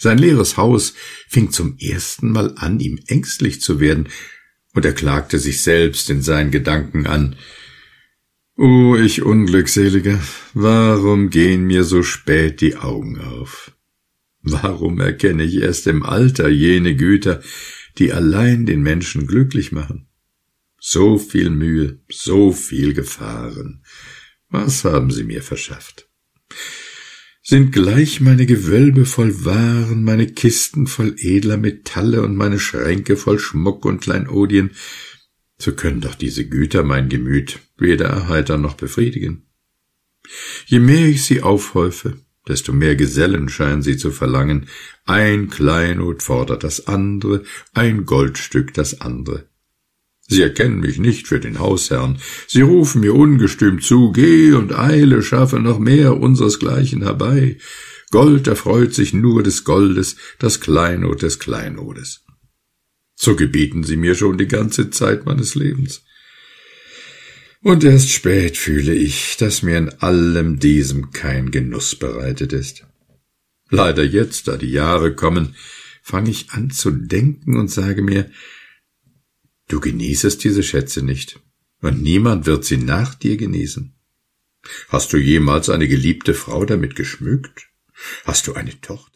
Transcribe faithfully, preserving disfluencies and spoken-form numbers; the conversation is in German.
Sein leeres Haus fing zum ersten Mal an, ihm ängstlich zu werden, und er klagte sich selbst in seinen Gedanken an. »O, ich Unglückseliger, warum gehen mir so spät die Augen auf? Warum erkenne ich erst im Alter jene Güter, die allein den Menschen glücklich machen? So viel Mühe, so viel Gefahren. Was haben sie mir verschafft? Sind gleich meine Gewölbe voll Waren, meine Kisten voll edler Metalle und meine Schränke voll Schmuck und Kleinodien, so können doch diese Güter mein Gemüt weder erheitern noch befriedigen. Je mehr ich sie aufhäufe, desto mehr Gesellen scheinen sie zu verlangen. Ein Kleinod fordert das andere, ein Goldstück das andere. Sie erkennen mich nicht für den Hausherrn. Sie rufen mir ungestüm zu, geh und eile, schaffe noch mehr unseresgleichen herbei. Gold erfreut sich nur des Goldes, das Kleinod des Kleinodes. So gebieten sie mir schon die ganze Zeit meines Lebens. Und erst spät fühle ich, dass mir in allem diesem kein Genuss bereitet ist. Leider jetzt, da die Jahre kommen, fange ich an zu denken und sage mir, du genießest diese Schätze nicht, und niemand wird sie nach dir genießen. Hast du jemals eine geliebte Frau damit geschmückt? Hast du eine Tochter?